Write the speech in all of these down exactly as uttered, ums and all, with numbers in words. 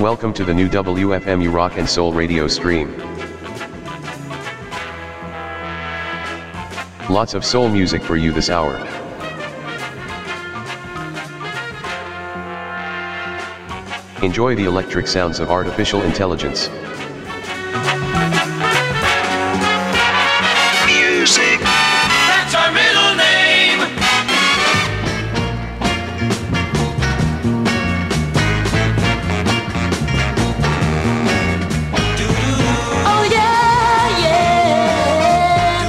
Welcome to the new W F M U Rock and Soul radio stream. Lots of soul music for you this hour. Enjoy the electric sounds of artificial intelligence. Music. That's our middle name. Oh yeah, yeah.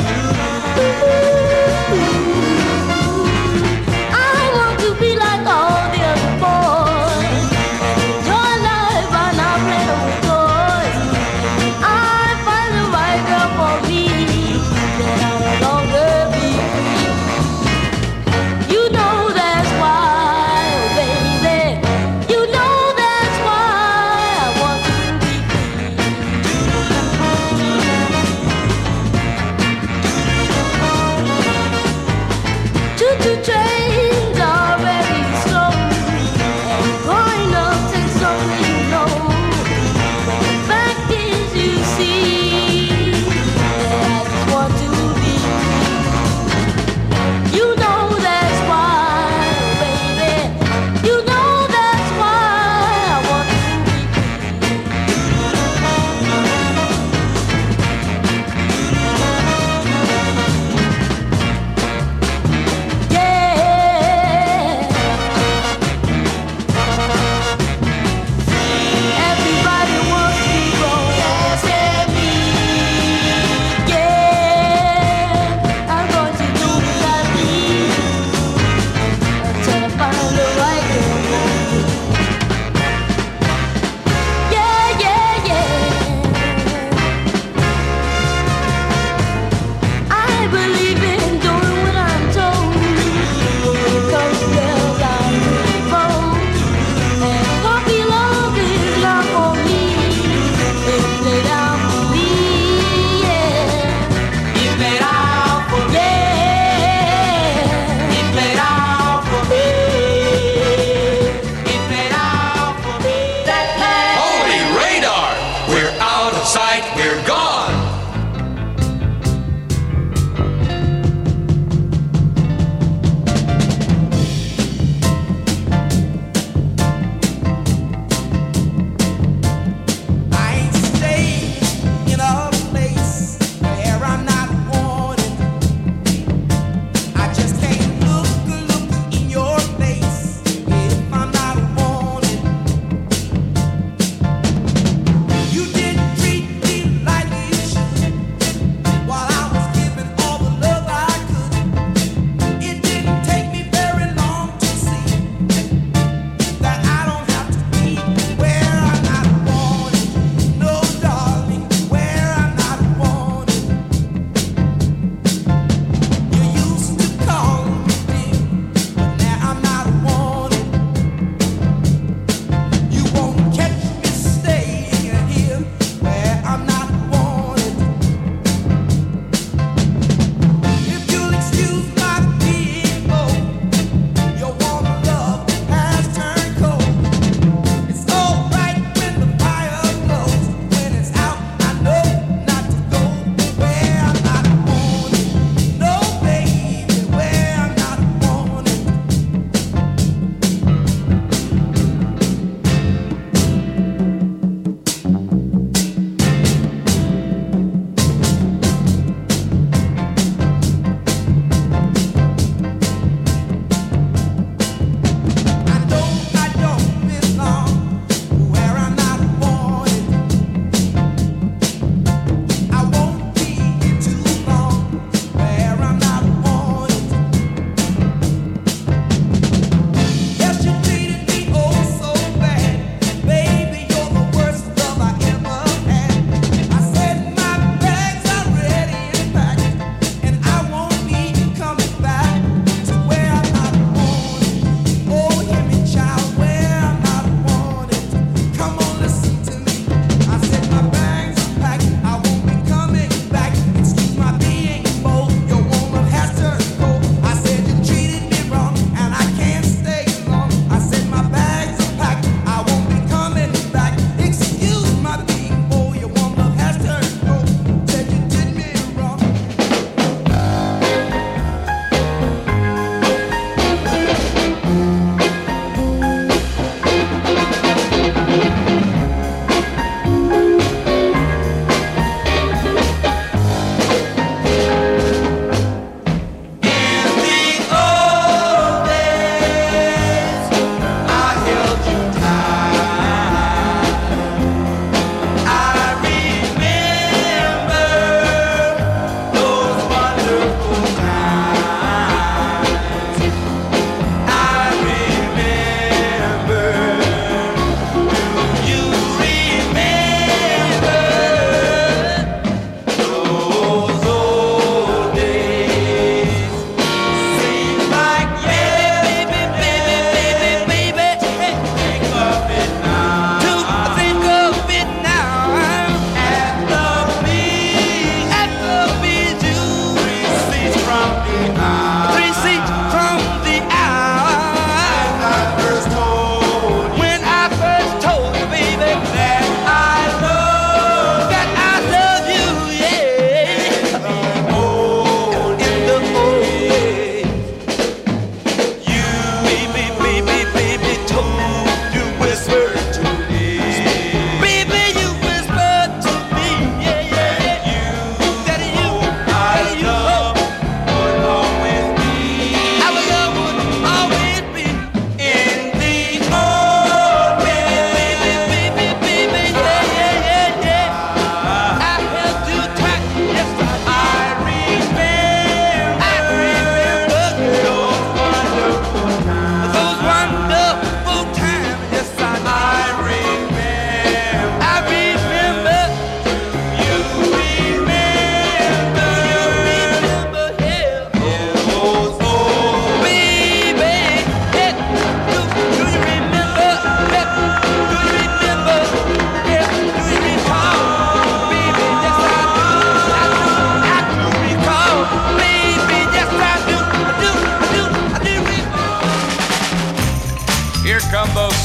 I want to be like all the other boys. Enjoy life and not play with toys. I find the right girl for me. Then I'll no longer be free. You know that's why, oh baby. You know that's why I want to be Choo-choo trains are very slow, and growing up takes something you know. But the fact is, you see, that I just want to be. You know that's why, baby. You know that's why I want to be. Yeah.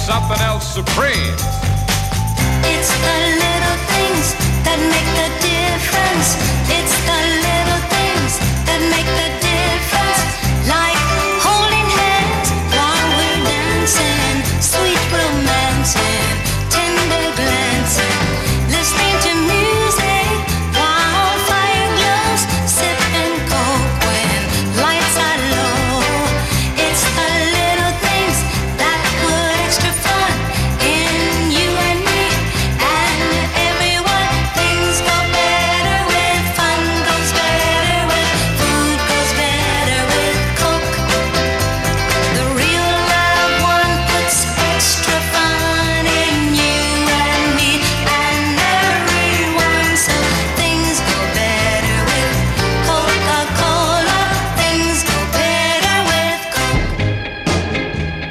something else supreme. It's the little things that make the difference. It's the little things that make the difference. Like holding hands while we're dancing, sweet romancing, tender glancing, listening to music while fire glows, sipping coke when lights are low. It's the little things that put extra fun in you and me and everyone. Things go better with fun, goes better with food, goes better with coke. The real love one puts extra fun in you and me and everyone. So things go better with Coca-Cola. Things go better with Coke.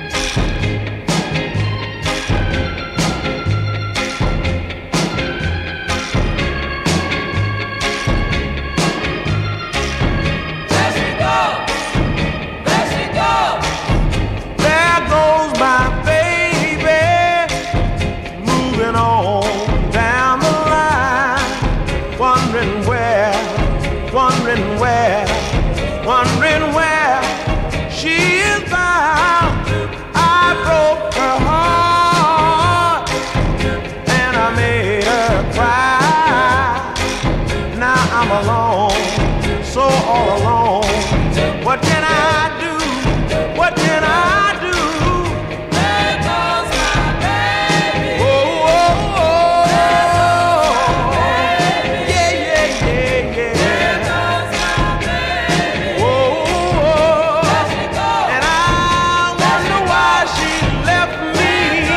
There she goes. There she goes. There goes my baby, moving on down the line, wondering where, wondering where, wondering where she is bound. I broke her heart and I made her cry. Now I'm alone, so all alone. What can I do? What can I do? There goes my baby. Oh, oh, oh. Yeah, yeah, yeah, There yeah. goes my baby. Oh, oh, oh. There she goes. And I wonder why she left me.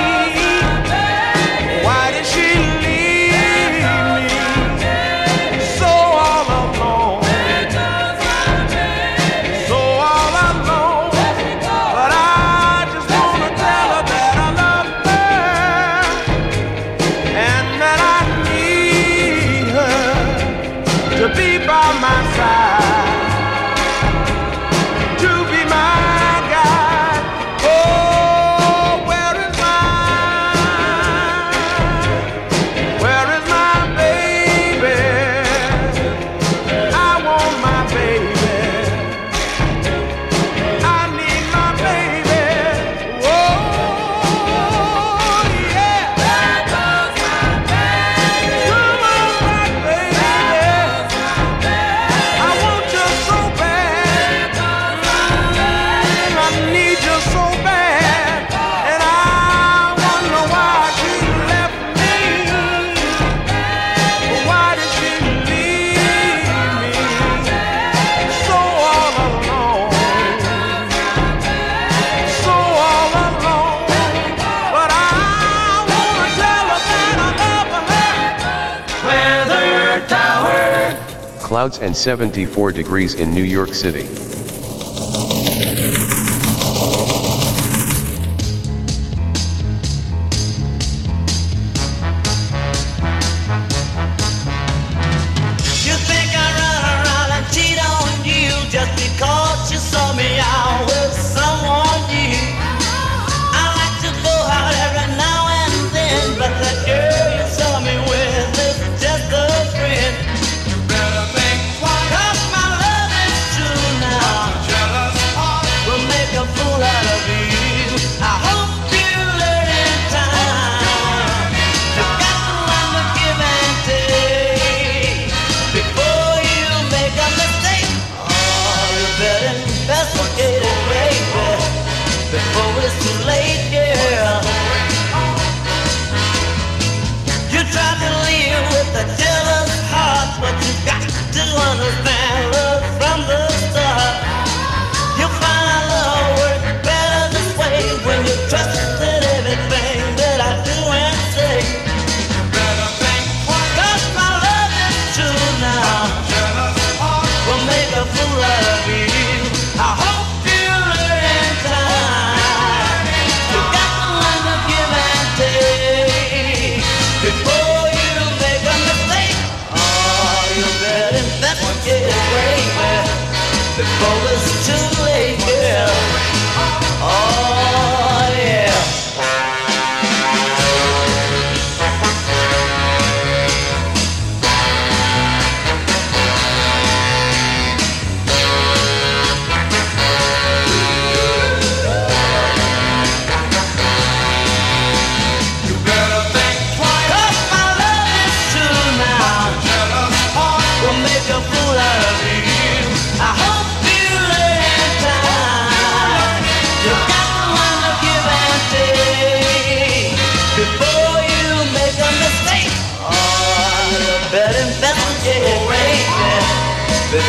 Why did she leave me so all alone? There goes my baby. So all alone. But I just wanna tell her that I love her and that I need her to be by my side, to be my guide. Oh, where is my, where is my baby? I want my baby. I need my baby. Oh, yeah. There goes my baby. Come on back, baby. I want you so bad. I need you so bad. And I wonder why she left me. Why did she leave me so all alone? So all alone. But I wanna tell her that I love her. Weather Tower. Clouds and seventy-four degrees in New York City. You think I run around and cheat on you just because you saw me out with someone new? I like to go out every now and then, but that girl you saw me with is just a friend. Better think twice. 'Cause my love is true now.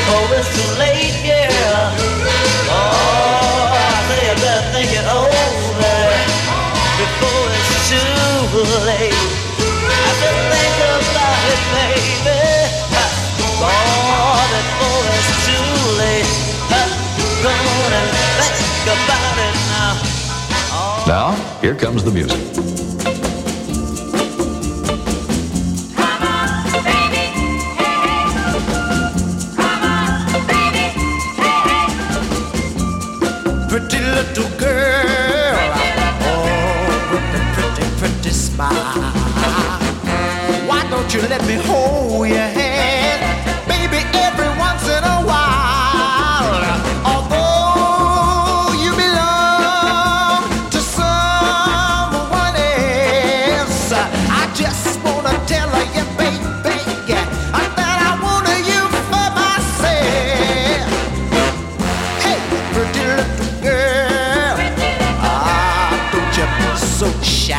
before it's too late, yeah. Oh, I say you better think it over before it's too late. I said think about it, baby. Oh, before it's too late. Go on and think about it now. Oh. Now, here comes the music. Pretty little girl, oh, with a pretty, pretty smile. Why don't you let me hold your hand, baby, every once in a while? Although you belong to someone else, I just wanna tell you, baby, that I want you for myself. Hey, pretty little girl, ah, don't you be so shy.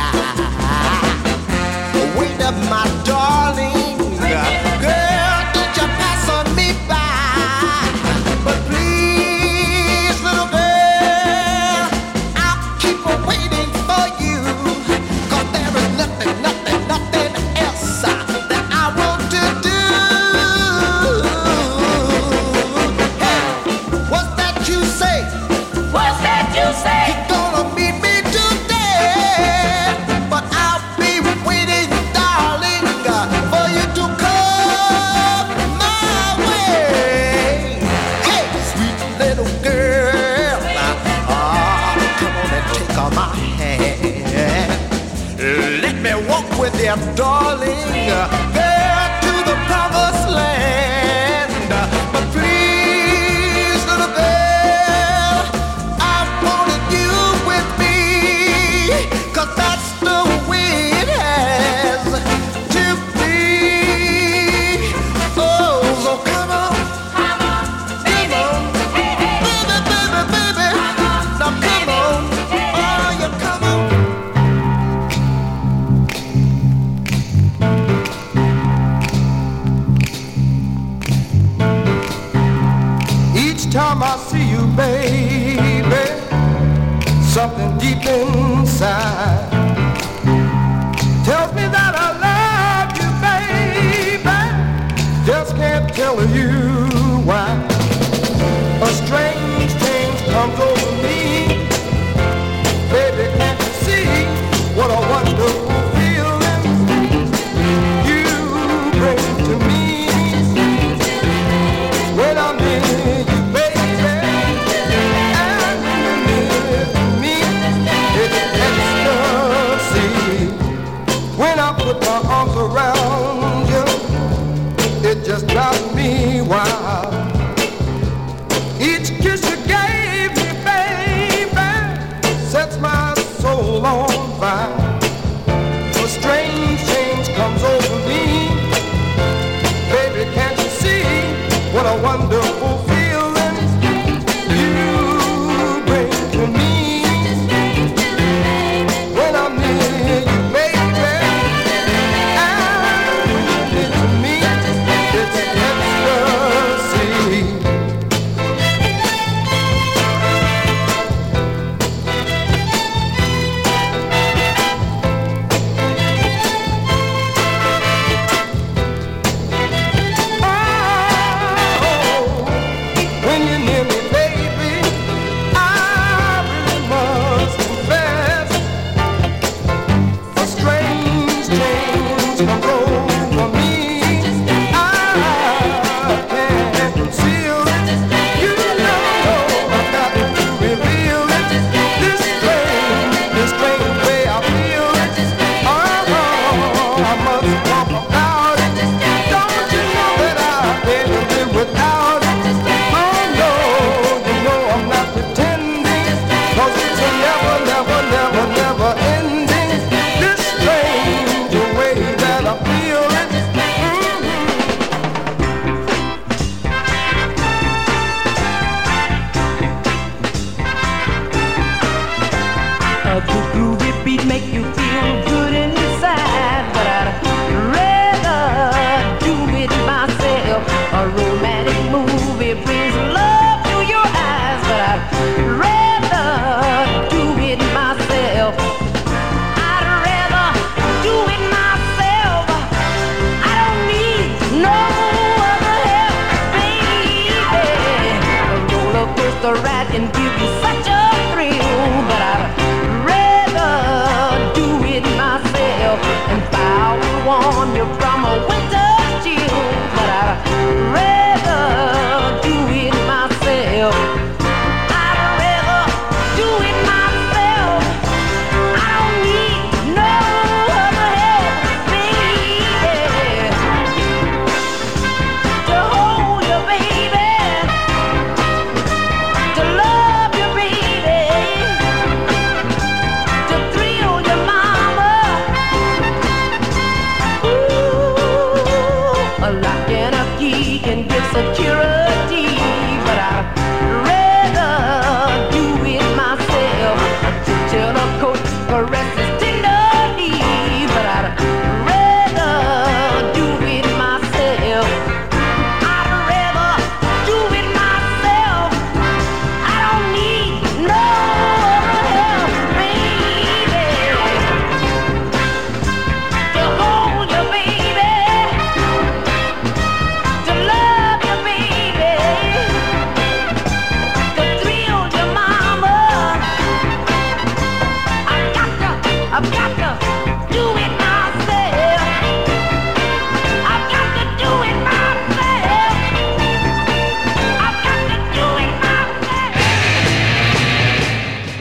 Wait up, my darling, girl, don't you pass on me by. But please, little girl, I'll keep waiting for you, 'cause there is nothing, nothing, nothing else that I want to do. Hey, what's that you say? What's that you say? You're gonna meet me today, but I'll be waiting, darling, for you to come my way. Hey, sweet little girl, ah, come on and take on my hand. Let me walk with you, darling, girl, to the promised land. But please, little girl, I wanted you with me, 'cause that's the way it has to be. Oh, so come on, Come on, baby. Hey, hey. baby, baby, baby. Now come on, oh, you come on. Each time I see you, baby, something deep inside tells me that I love you, baby. Just can't tell you why. A strange change comes over me, baby. Can't you see what a wonderful feeling you bring to me? When I'm near you, baby, and you're near me, it's ecstasy. When I put my arms around you, it just drives me wild. Each kiss you gave me, baby, sets my soul on fire. A strange change comes over me, baby, can't you see what a wonderful feeling you bring to me? When I'm near you, baby, and you're near to me, it's ecstasy. Oh, when you're near me, baby, I really must confess, a strange change comes over me. I can't conceal it. You know I've got to reveal it. This strange, this strange way I feel it. Oh, I must talk about it. Don't you know that I can't live without it? Oh no, you know I'm not pretending, 'cause it's a never, never, never, never ending. This strange way that I feel it. A good groovy beat make you feel good inside, but I'd rather do it myself. A romantic movie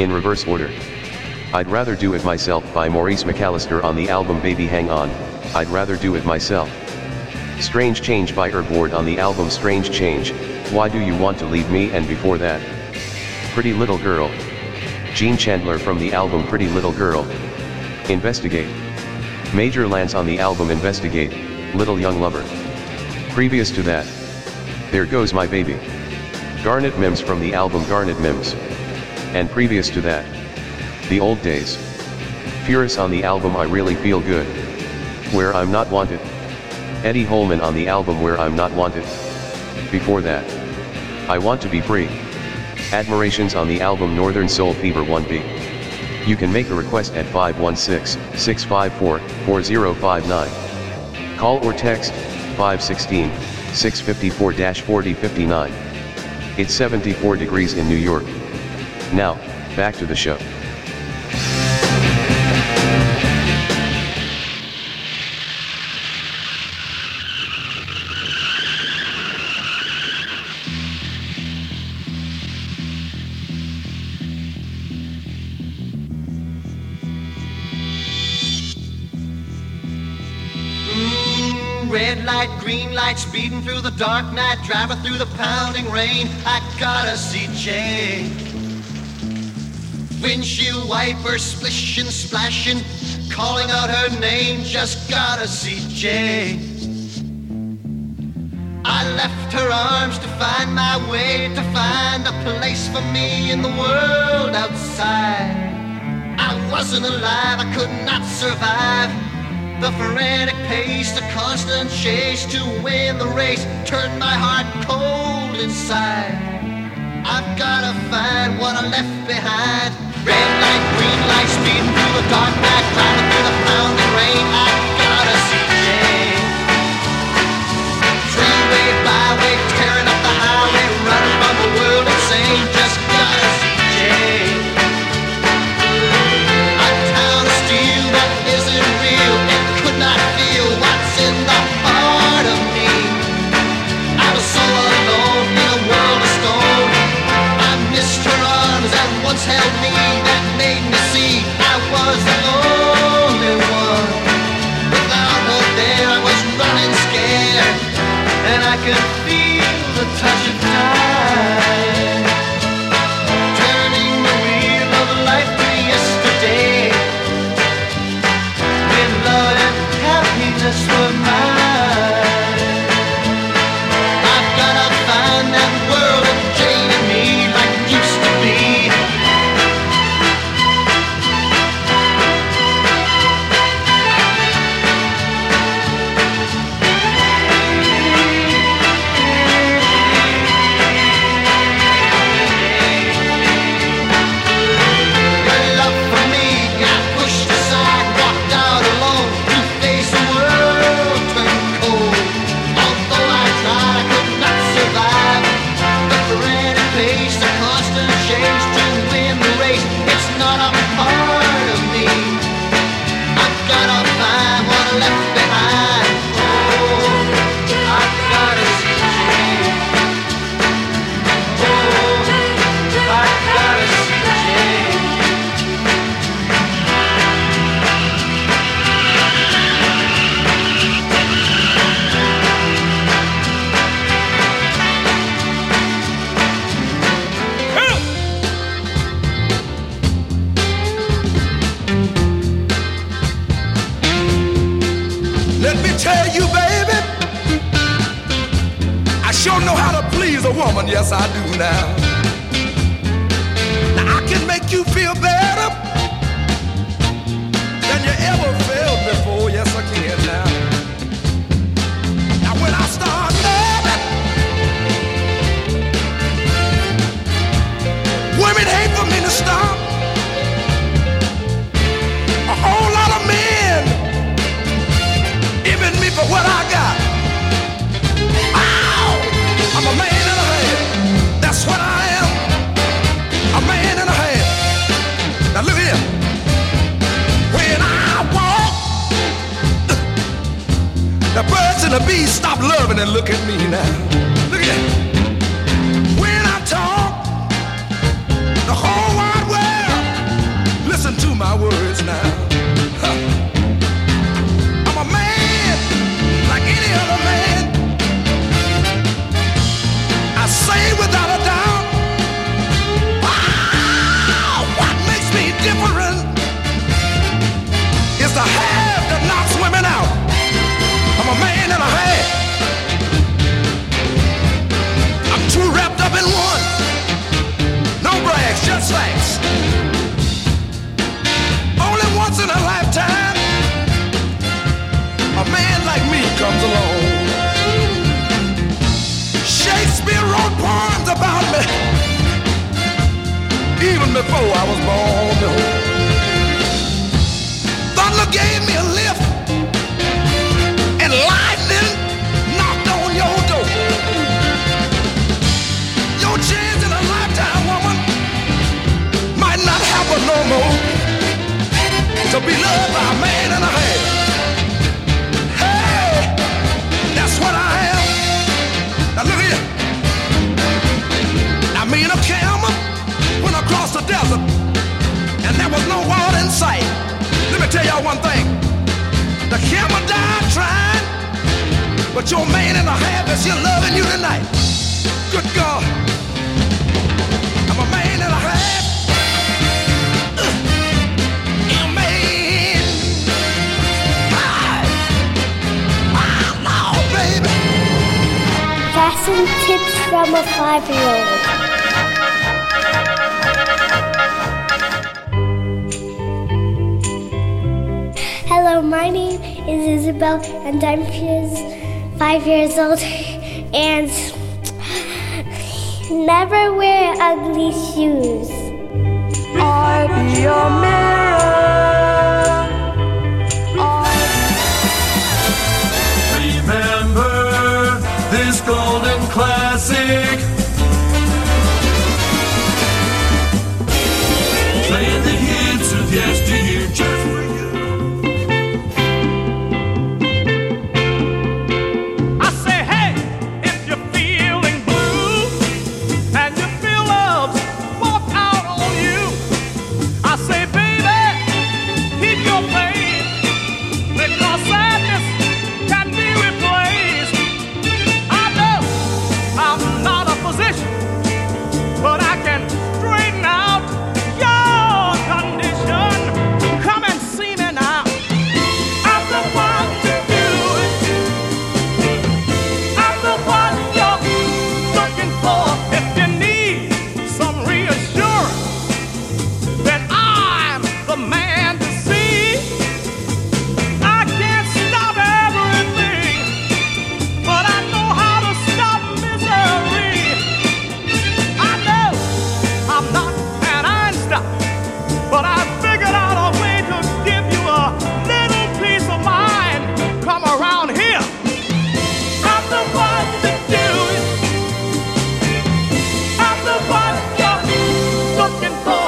In reverse order. I'd Rather Do It Myself by Maurice McAllister on the album Baby Hang On, I'd Rather Do It Myself. Strange Change by Herb Ward on the album Strange Change, Why Do You Want to Leave Me, and before that, Pretty Little Girl. Gene Chandler from the album Pretty Little Girl. Investigate. Major Lance on the album Investigate, Little Young Lover. Previous to that, There Goes My Baby. Garnet Mims from the album Garnet Mims. And previous to that, The Old Days. Furious on the album I Really Feel Good. Where I'm Not Wanted. Eddie Holman on the album Where I'm Not Wanted. Before that, I Want to Be Free. Admirations on the album Northern Soul Fever one B. You can make a request at five one six, six five four, four zero five nine. Call or text five one six, six five four, four zero five nine. It's seventy-four degrees in New York. Now, back to the show. Red light, green light, speeding through the dark night, driving through the pounding rain. I gotta see Jane. Windshield wipers splishing, splashing, calling out her name. Just gotta see Jane. I left her arms to find my way, to find a place for me in the world outside. I wasn't alive, I could not survive. The frantic pace, the constant chase to win the race turned my heart cold inside. I've gotta find what I left behind. Red light, green light, speeding through the dark night, driving through the pounding rain. I gotta see Jane. Freeway, byway, tearing up the highway, running from the world insane. Just gotta see Jane. A town of steel that isn't real. Not feel what's in the heart of me. I was so alone in a world of stone. I missed her arms that once held me, that made me see I was the only one. Without her there I was running scared, and I could feel the touch of time turning the wheel of life to yesterday, when love and happiness were mine. I've gotta find that world of Jane and me like it used to be. Your love for me got pushed aside, walked out alone to face the world turned cold. Although I tried, I could not survive the frantic pace, the constant change to win the race. It's not a part of me. I've gotta find what I left behind. Oh, I've gotta see Jane. Oh, I've gotta see Jane. Let me tell you, baby, I sure know how to please a woman, yes I do now. Now I can make you feel better than you ever felt before, yes I can now. Now when I start loving, women hate for me to stop. A whole lot of men giving me for what I got. Ow! I'm a man and a half. That's what I am. A man and a half. Now look here. When I walk, the birds and the bees stop loving and look at me now. Look here. When I talk, the whole wide world before I was born. No. Thunder gave me a lift, and lightning knocked on your door. Your chance in a lifetime, woman, might not happen no more. To be loved by a man and a half. Hey, that's what I am. Now look here. I mean, a camel went across the desert, and there was no water in sight. Let me tell y'all one thing. The camel died trying, but your man and a half is here loving you tonight. Good God. I'm a man and a half. Fashion tips from a five-year-old. Hello, my name is Isabel, and I'm five years old. And never wear ugly shoes. I'll be your mirror. Remember this golden classic. Playing the hits of yesteryear just for you. I say, hey, if you're feeling blue and you feel love's walk out on you, I say, baby, keep your faith, because sadness can be replaced. I know I'm not a physician, but I can straighten out your condition. Come and see me now. I'm the one to do it. I'm the one you're looking for. If you need some reassurance that I'm the man to see, I can't stop everything, but I know how to stop misery. I know I'm not an Einstein, but I figured out a way to give you a little peace of mind. Come around here. I'm the one to do it. I'm the one you're looking for.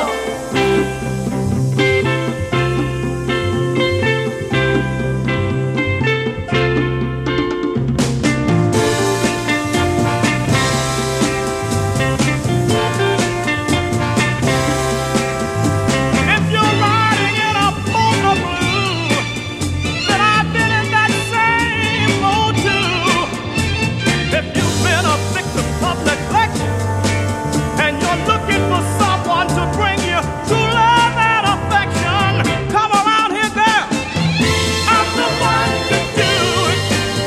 If you're riding in a boat of blue, then I've been in that same boat too. If you've been a victim of neglect and you're looking for someone to bring you true love and affection, come around here, girl. I'm the one to do it.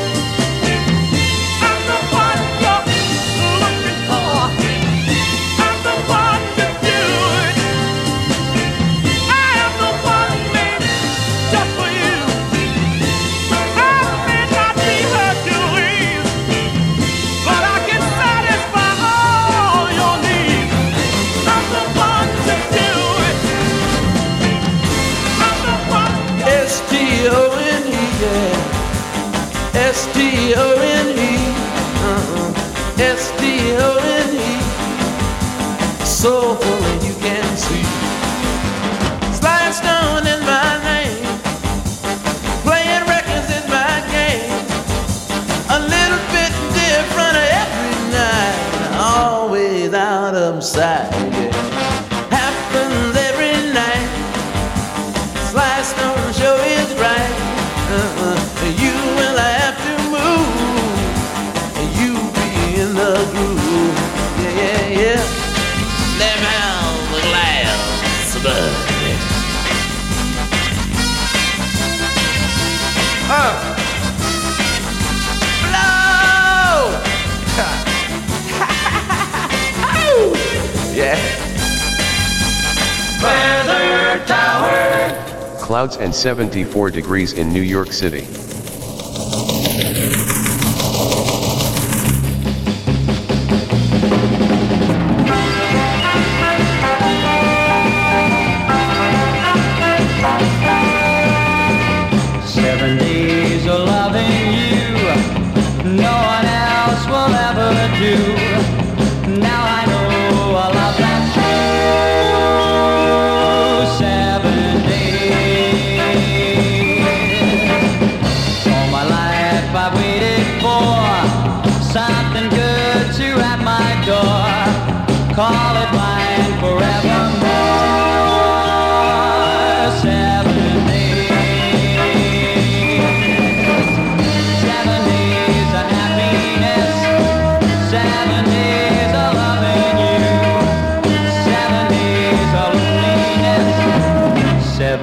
I'm the one you're looking for. I'm the one to do it. I am the one made just for you. I may not be Hercules, but I can satisfy all your needs. I'm the one to do it. I'm the one. S T O N E, yeah. S T O N E, uh-uh. S T O N E. Soulful and you can see. Slide Stone is my name. Playing records is my game. A little bit different every night. Always out of sight, yeah. Happens every night. Sly Stone show is right. Uh-uh. You will have to move. You be in the groove. Yeah, yeah, yeah. Let me have the glass of blood. Uh. Blow! Yeah. Weather Tower. Clouds and seventy-four degrees in New York City.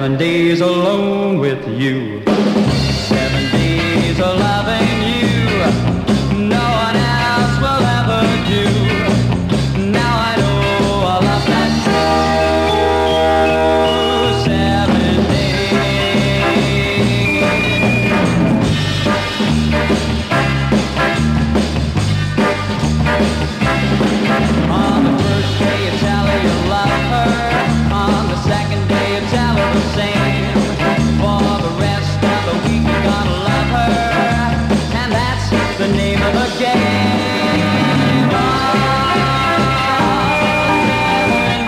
Seven days alone with you. Seven days of loving you. No one else will ever do. Now I know a love that's true. Seven days. On the first day you tell her you love her. On the second day you tell her the same. For the rest of the week you're gonna love her. And that's the name of the game. Oh, seven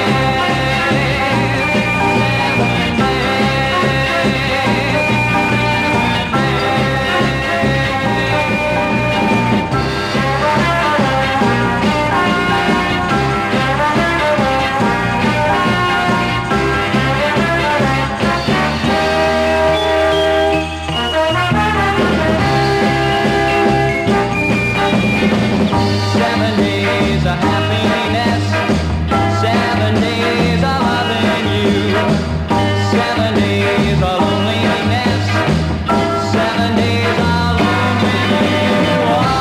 Seven days of happiness, seven days of loving you, seven days of loneliness, seven days of loving you.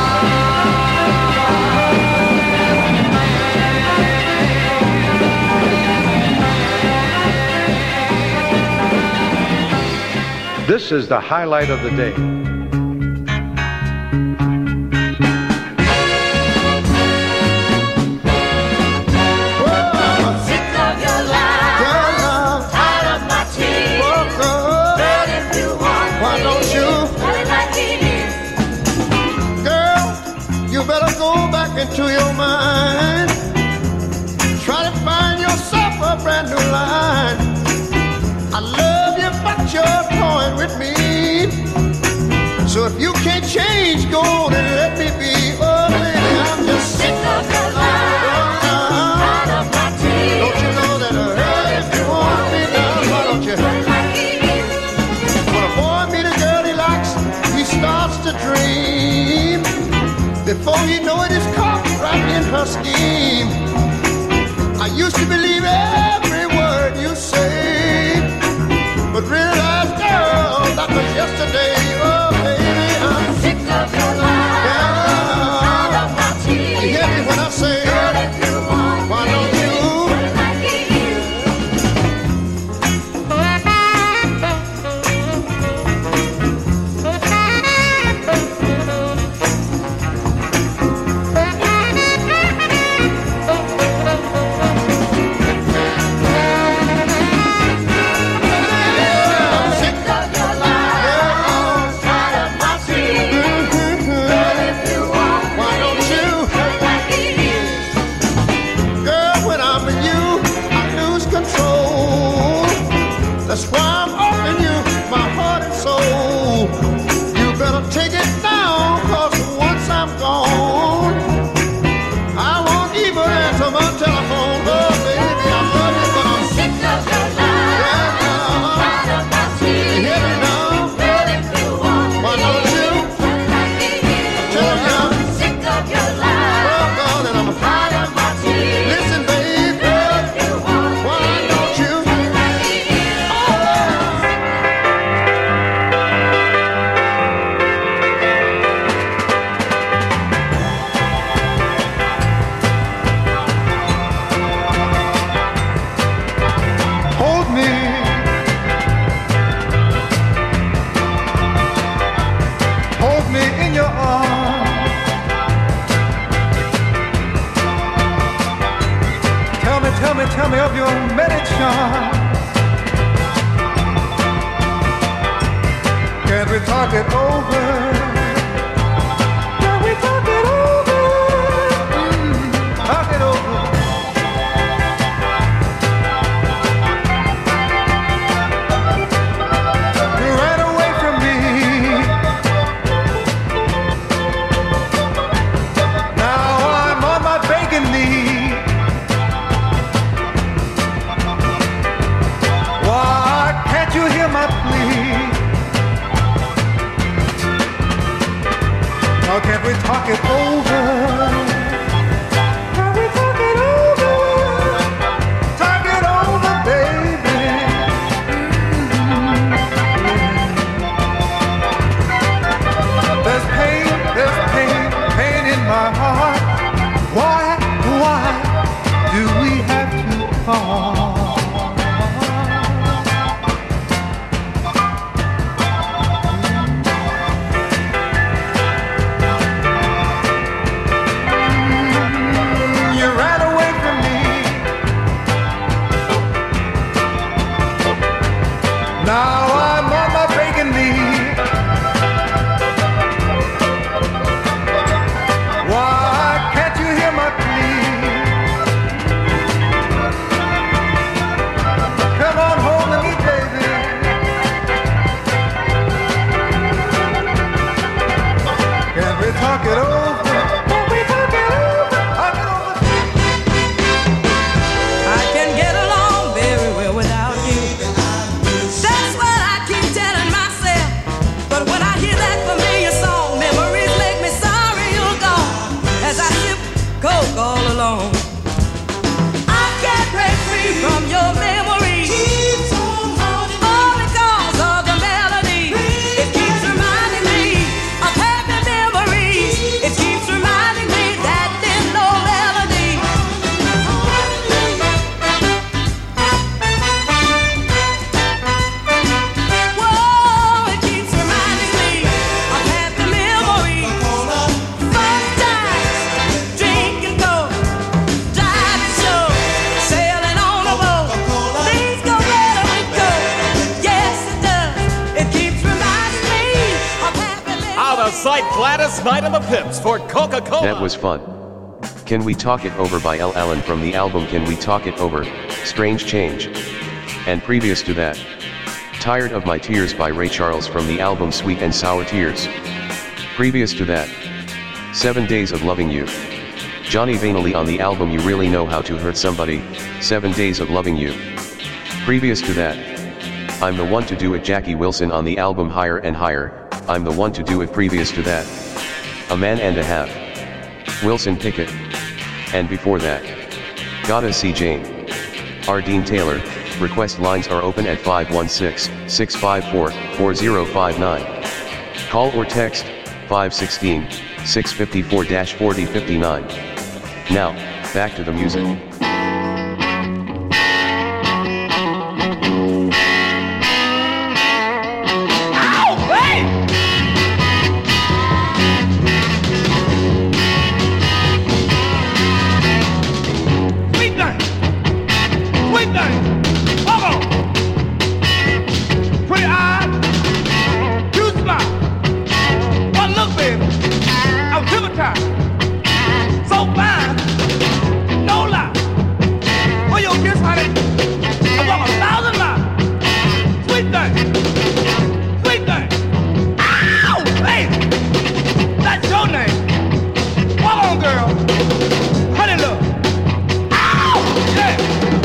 This is the highlight of the day. Into your mind, try to find yourself a brand new line. I love you, but you're toying with me. So if you can't change, go on and let me be. Oh, baby, I'm just sick of your lies. Out of my teeth. Don't you know that I heard if you want me now? Why don't you? When a boy meets a girl he likes, he starts to dream. Before you know it, it's caught right in her scheme. I used to believe every word you say, but realize, girl, that was yesterday. Oh, baby, I'm sick of your lies. Yeah. Out of my teeth. You hear me when I say, girl, if you want why don't you? That's why I'm offering you my heart and soul. You better take it down, cause once I'm gone, I won't even answer my telephone. Oh, baby, I love you, but I'm sick of your lies. Yeah, out of my teeth. You hear me now? Girl, if you want me, why don't you? Tell me I'm sick of your lies. Oh, God, and I'm out of my teeth. Listen, baby, girl, if you want why don't you? Tell me, tell me of your merit charm. Can we talk it over? Can we talk it over? Mm, talk it over. You ran away from me. Now I'm on my begging knee. Why can't you hear my plea? Now I'm on my begging knee. Why can't you hear my plea? Come on home to me, baby. Can we talk it over? Can we talk it over? I'm in over. I can get along very well without you. That's what I keep telling myself. But when I hear that familiar song, memories make me sorry you're gone. As I sip coke all alone, I can't break free from your memory. All because of the melody. It keeps reminding me of happy memories. It keeps reminding me that there's no melody. Whoa, it keeps reminding me of happy memories. Fun times, drinking coke, driving show, sailing on a boat. Things go better with coke. Yes, it does. It keeps reminding me of happy memories. Out of sight, Gladys Knight and the Pips for Coca-Cola. That was fun. Can We Talk It Over by L. Allen from the album Can We Talk It Over, Strange Change. And previous to that, Tired of My Tears by Ray Charles from the album Sweet and Sour Tears. Previous to that, Seven Days of Loving You. Johnny Vanilli on the album You Really Know How to Hurt Somebody, Seven Days of Loving You. Previous to that, I'm the One to Do It Jackie Wilson on the album Higher and Higher, I'm the One to Do It. Previous to that, A Man and a Half. Wilson Pickett. And before that, Gotta See Jane. R. Dean Taylor. Request lines are open at five one six, six five four, four zero five nine. Call or text five one six, six five four, four zero five nine. Now, back to the music. Sweet thing. Sweet thing. Hold on. Pretty eyes. Cute smile. One look, baby. I was hypnotized. So fine. No lie. For your kiss, honey, I walk a thousand miles. Sweet thing. Sweet thing. Ow! Baby. That's your name. Walk on, girl. Honey, look. Ow! Yeah.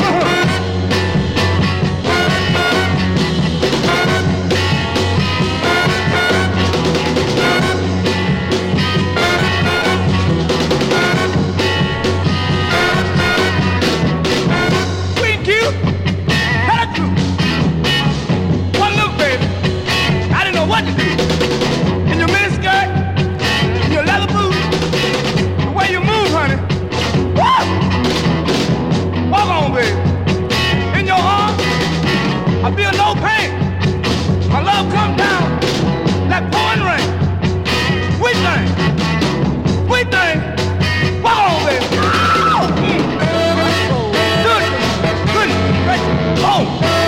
Sweet and cute. Tell the truth. One look, baby. I didn't know what to do. In your miniskirt, in your leather boots, the way you move, honey. Woo! Walk on, baby. In your arms, I feel no pain. My love comes down like pouring rain. Sweet thing. Sweet thing. Walk on, baby. Ow! Mm. Good. Good. Great. Oh.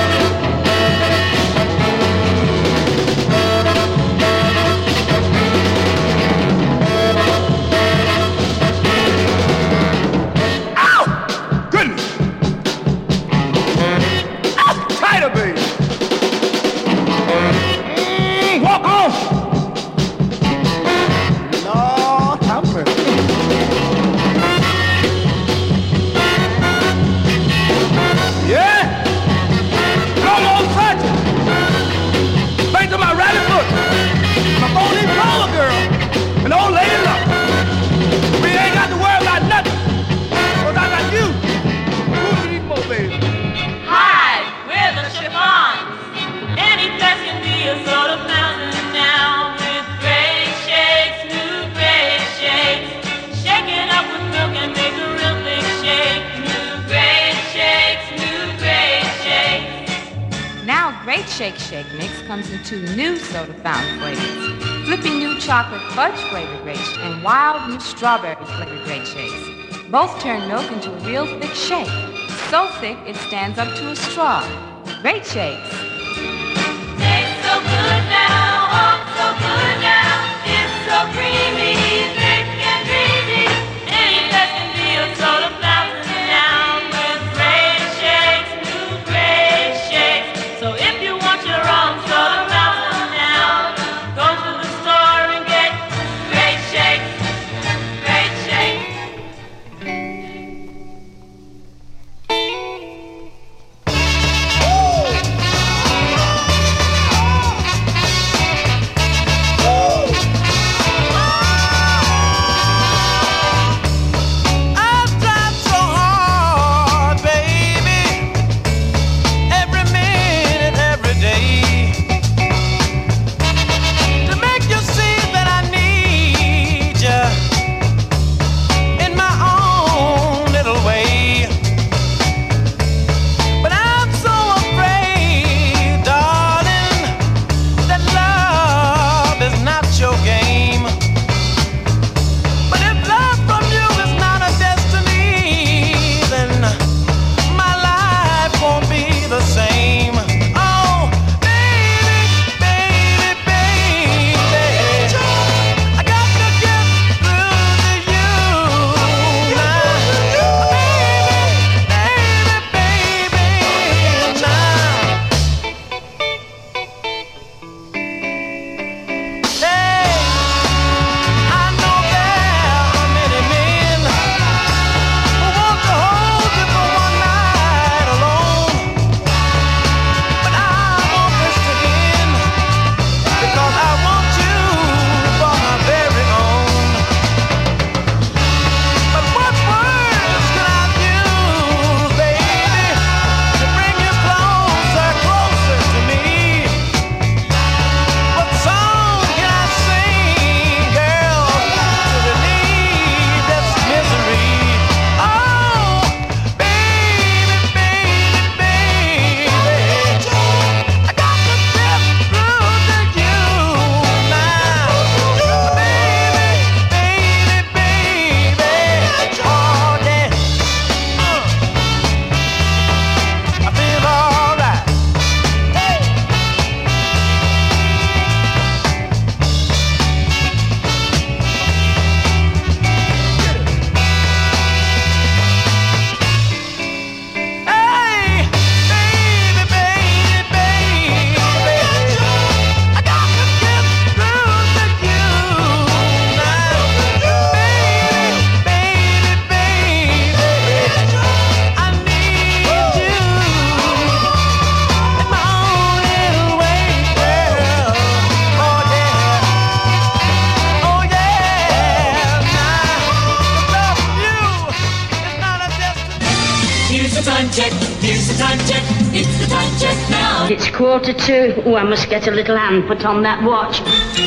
Ow! Goodness. Ow! Tighter, baby. Mm, walk on. Lord, have mercy. Yeah. No more touching. Think to my rabbit foot. My phony flower girl. An old lady luck. We ain't got to worry about nothing. Cause I got you. Who need more, baby? Hi, we're the Chiffons. Any place can be a soda fountain now with great shakes, new great shakes. Shake it up with milk and make a real big shake. New great shakes, new great shakes. Now Great Shake Shake Mix comes in two new soda fountain flavors. Flippy new chocolate fudge flavored Great Shake and wild new strawberry flavored Great Shakes. Both turn milk into a real thick shake. So thick it stands up to a straw. Great Shakes. time check, it's the time check now. It's quarter to. Oh, I must get a little hand put on that watch.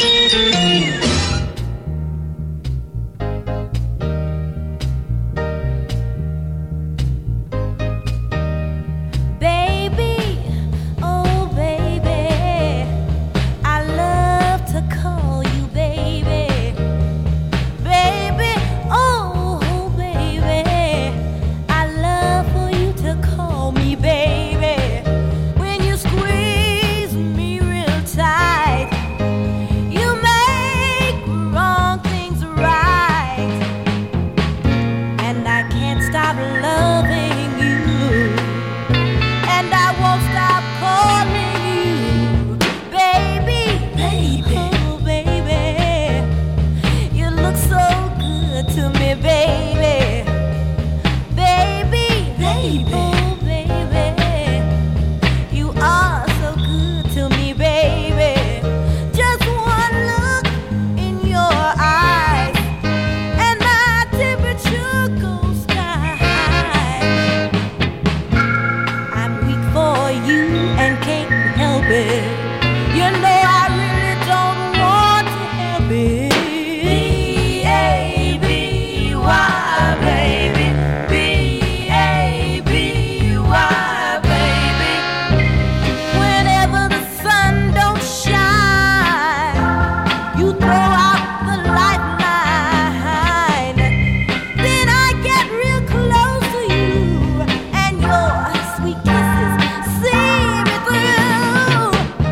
Baby, oh baby, I love to call you baby. Baby, oh baby, I love for you to call me baby. When you squeeze me real tight, you make wrong things right, and I can't stop loving you. And I won't stop calling you baby, baby, oh baby. You look so good to me, baby, baby, baby, oh baby. You are so good to me, baby. Just one look in your eyes, and my temperature goes sky high. I'm weak for you and can't help it. You know I really don't want to help it. B A B Y, baby. B A B Y, baby. Whenever the sun don't shine, you throw out the lifeline. Then I get real close to you, and your sweet kisses see me through.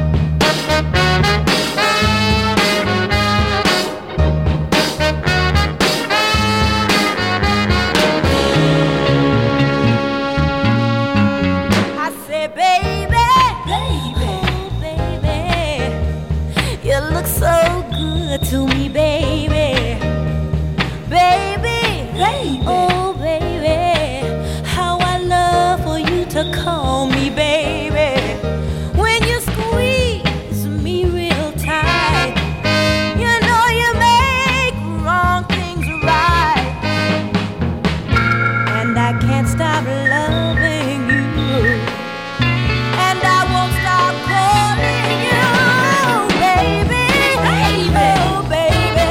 I say, baby, baby, oh baby, you look so good to me, baby, baby, baby, oh baby, how I love for you to call me baby. When you squeeze me real tight, you know you make wrong things right, and I can't stop loving you. And I won't stop calling you baby, baby, oh baby.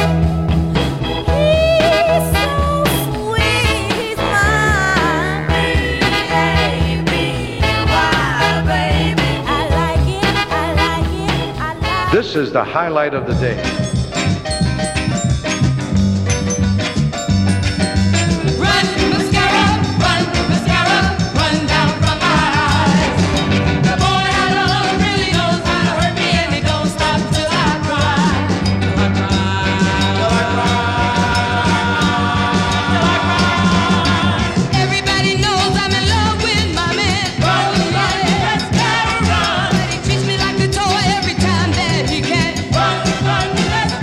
He's so sweet, he's mine. B A B Y, baby. I like it, I like it, I like it. This is the highlight of the day. Run, mascara, run, mascara, run down from my eyes. The boy I love really knows how to hurt me, and he don't stop till I cry. Till I cry. Till I cry. Till I cry. Everybody knows I'm in love with my man. Run, run, mascara, run. But he treats me like a toy every time that he can. Run, run, mascara.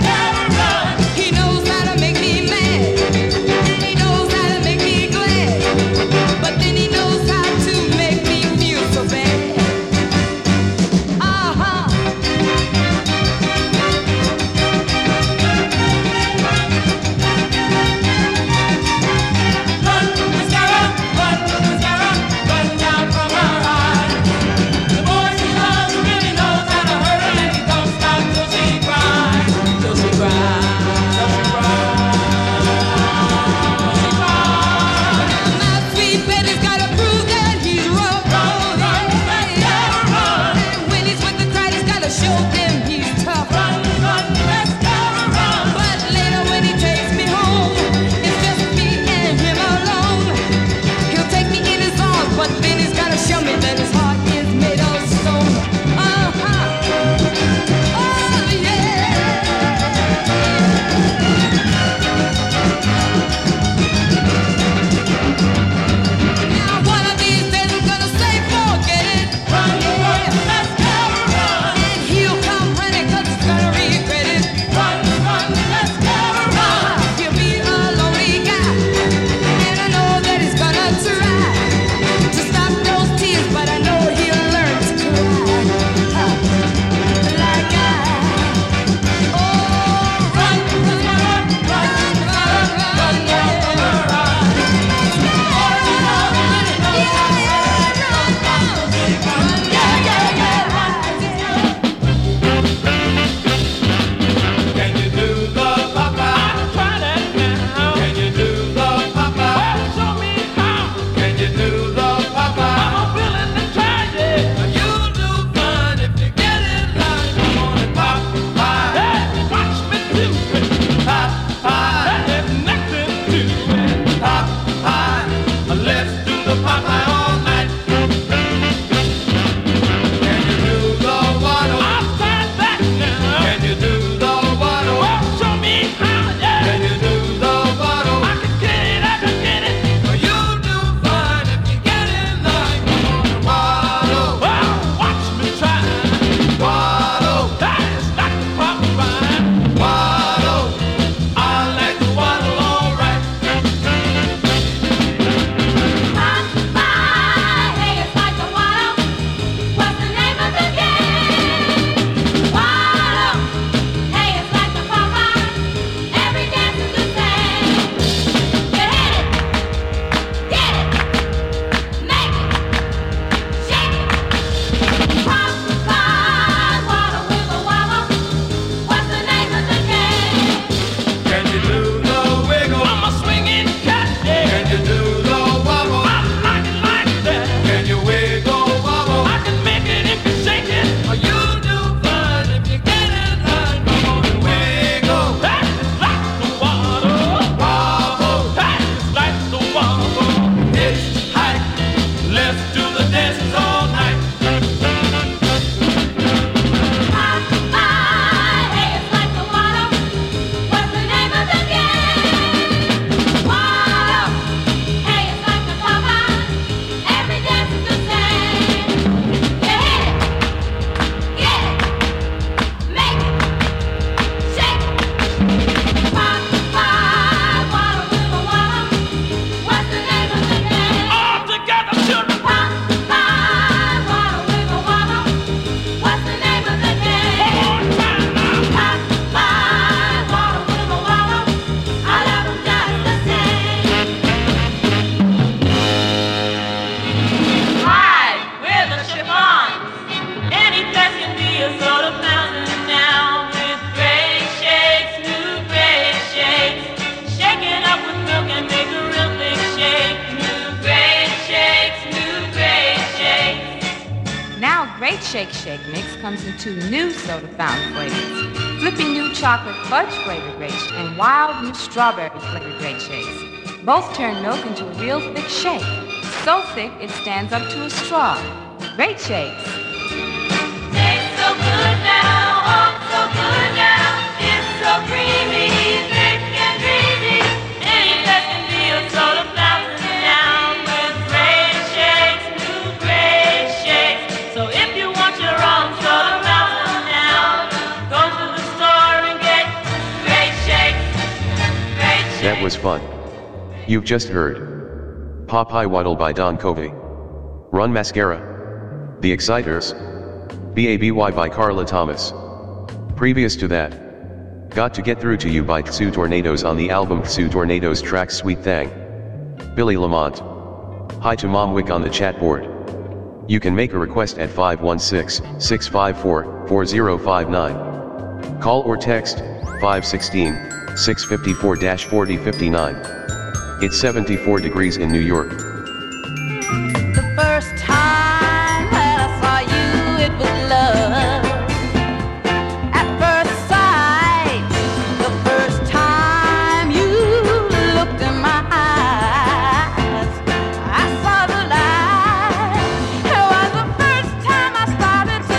Great Shake Shake mix comes in two new soda fountain flavors. Flippy new chocolate fudge flavored Great Shake and wild new strawberry flavored Great Shakes. Both turn milk into a real thick shake. So thick it stands up to a straw. Great Shakes. Tastes so good now, oh so good now. It's so creamy, thick and dreamy. Any that can be a soda fountain now with Great Shakes, new Great Shakes. So if you want your own soda fountain now, go to the store and get Great Shakes. Great Shakes. That was fun. You've just heard Popeye Waddle by Don Covey. Run Mascara. The Exciters. B A B Y by Carla Thomas. Previous to that, Got to Get Through to You by Tsu Tornadoes on the album Tsu Tornadoes track Sweet Thang. Billy Lamont. Hi to Mom Wick on the chat board. You can make a request at five one six, six five four, four zero five nine. Call or text five one six, six five four, four zero five nine. It's seventy-four degrees in New York. The first time that I saw you, it was love. At first sight, the first time you looked in my eyes, I saw the light. It was the first time I started to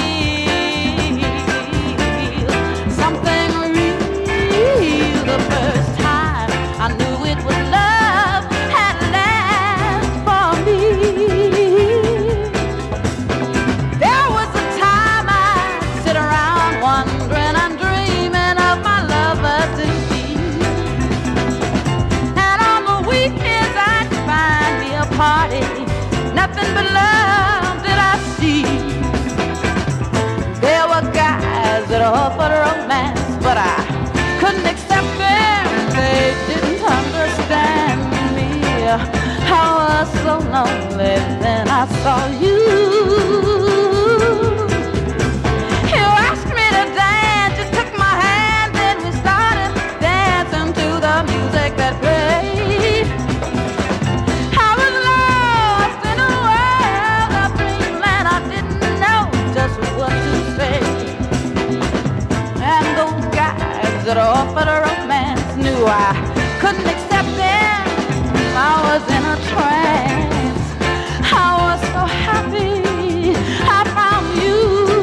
feel something real. The first time I knew it was love at last for me. There was a time I'd sit around wondering and dreaming of my lover to be. And on the weekends I'd find me a party, nothing but love did I see. There were guys that offered romance, but I couldn't accept them. They didn't understand me. I was so lonely, then I saw you. You asked me to dance, you took my hand, then we started dancing to the music that played. I was lost in a world of dreamland, I didn't know just what to say. And those guys that offered a romance knew I couldn't accept them. I was in a trance. I was so happy I found you.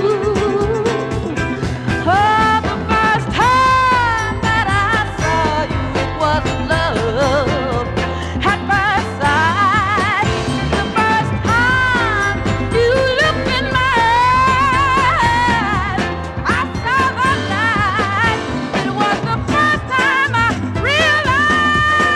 Oh, the first time that I saw you, it was love at first sight. The first time you looked in my eyes, I saw the light. It was the first time I realized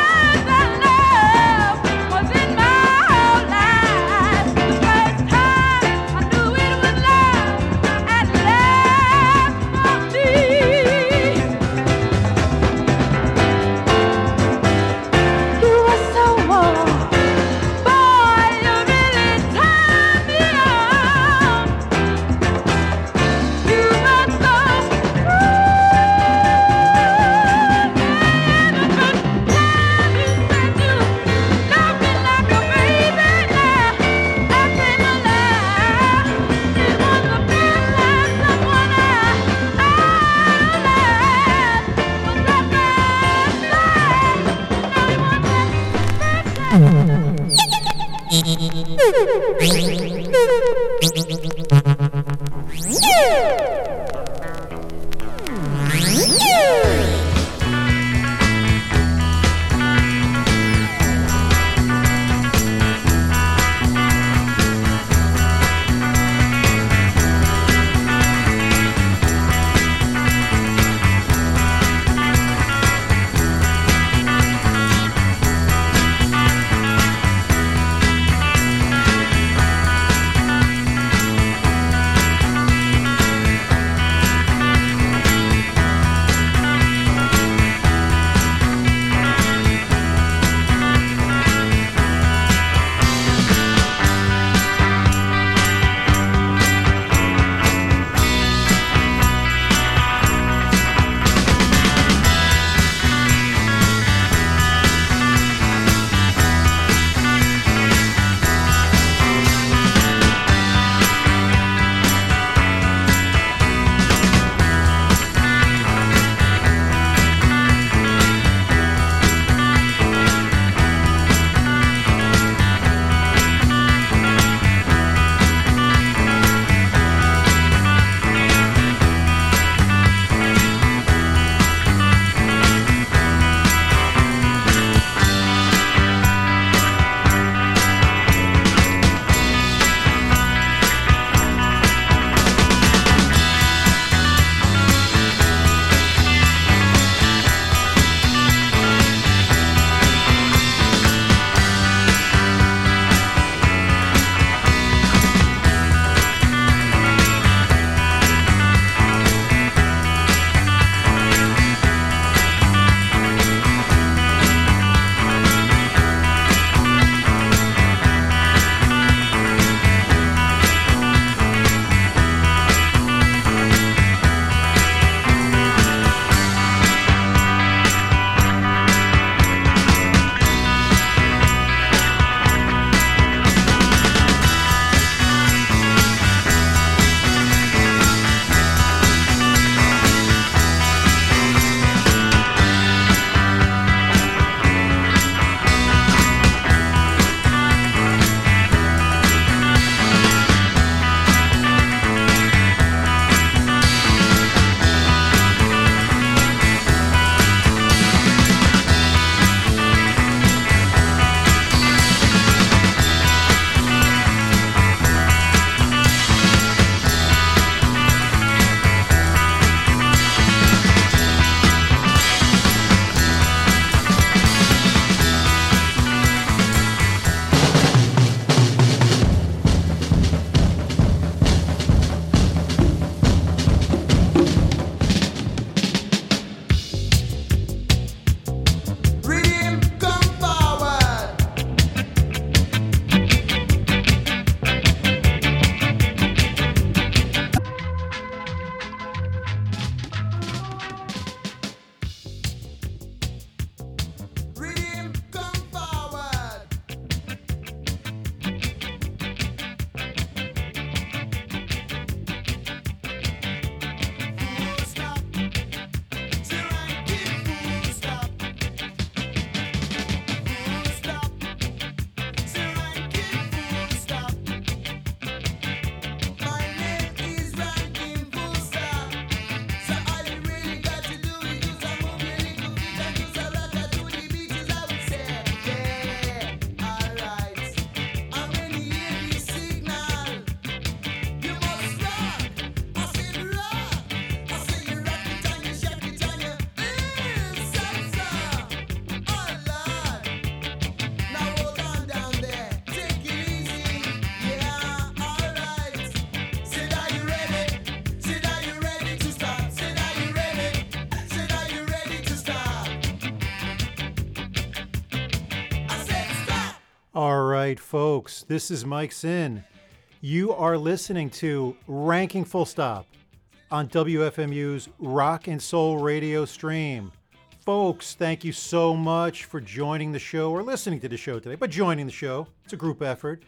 right, folks, this is Mike Sin. You are listening to Ranking Full Stop on W F M U's Rock and Soul radio stream. Folks, thank you so much for joining the show or listening to the show today, but joining the show. It's a group effort.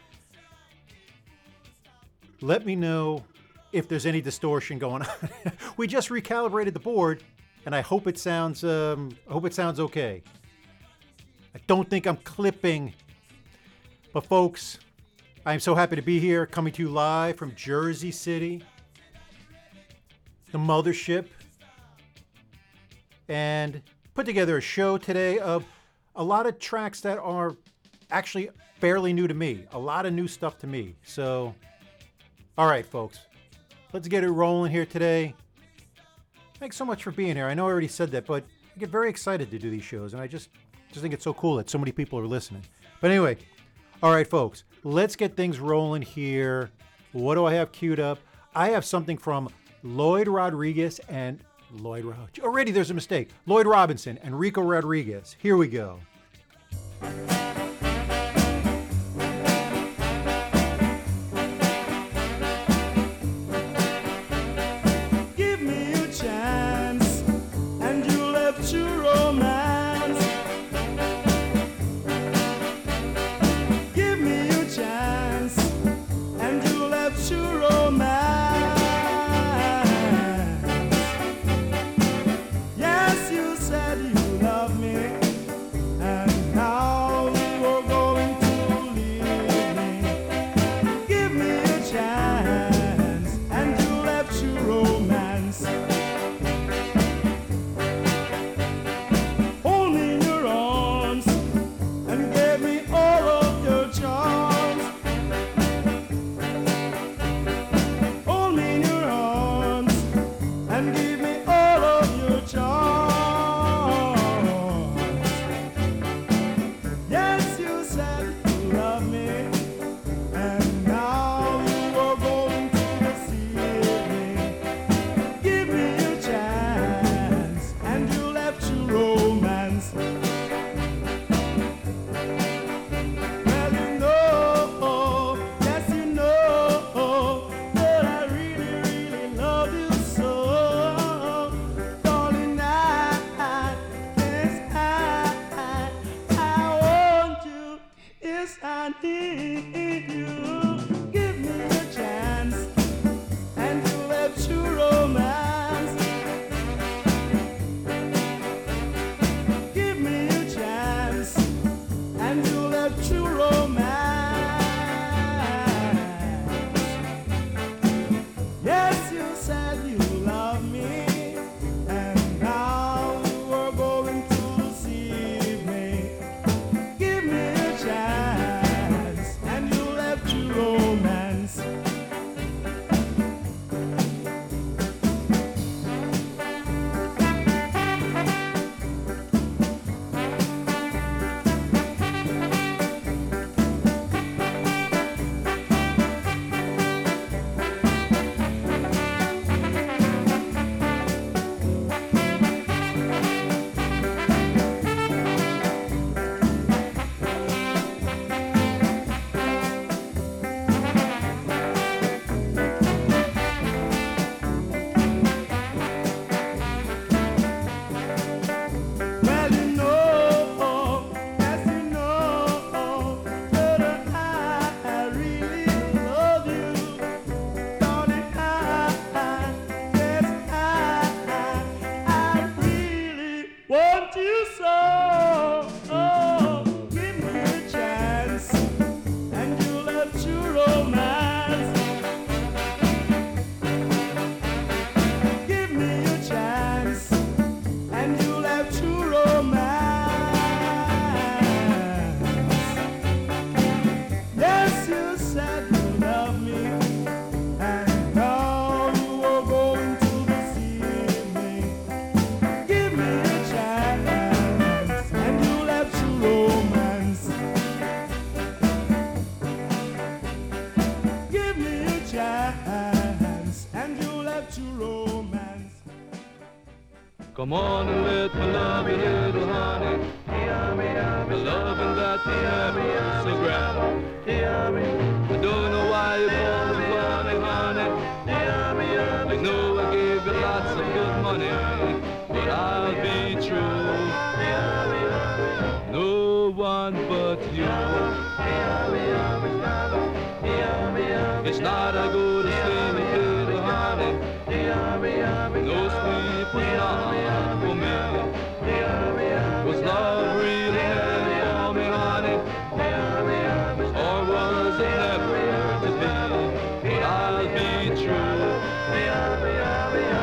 Let me know if there's any distortion going on. We just recalibrated the board, and I hope it sounds um, I hope it sounds okay. I don't think I'm clipping. But folks, I am so happy to be here, coming to you live from Jersey City, the mothership, and put together a show today of a lot of tracks that are actually fairly new to me. A lot of new stuff to me. So, all right, folks, let's get it rolling here today. Thanks so much for being here. I know I already said that, but I get very excited to do these shows, and I just, just think it's so cool that so many people are listening. But anyway, all right, folks, let's get things rolling here. What do I have queued up? I have something from Lloyd Rodriguez and Lloyd Ro- already there's a mistake. Lloyd Robinson and Rico Rodriguez. Here we go. Give me a chance, and you left your romance. Give me a chance, and you left your romance. Yes, you said you love me, and now you're going to leave me. Give me a chance, and you left your romance. Hold me in your arms and gave me all of your charms. Hold me in your arms and give me all of your charms. Yes, you said you love me, and now you are going to deceive me. Give me a chance, and you left your romance. Well, you know, yes, you know that I really, really love you so. Darling, I, yes, I, I want you. Yes, I need you. Give me a chance, and you left your romance. Give me a chance, and you left your romance. Yes, you said you love me, and now you are going to deceive me. Give me a chance, and you left your romance. Well, you know, yes, you know that I, I really love you. Darling, I, yes, I, I really want you so. Oh, give me a chance, and you left your romance. Give me a chance, and you left your romance. Yes, you said you love me, and now you are going to deceive me. Give me a chance, and you left your romance. Give me a chance, and you left your romance. Come on and let me love you, little honey. The loving that you never so grand. I don't know why you call me honey, honey. I know I gave you lots of good money, but I'll be true. No one but you. It's not a good sleep, little honey. No sleep was not for me. Was love really heavy for me, honey? Or was it never to be? But I'll be true.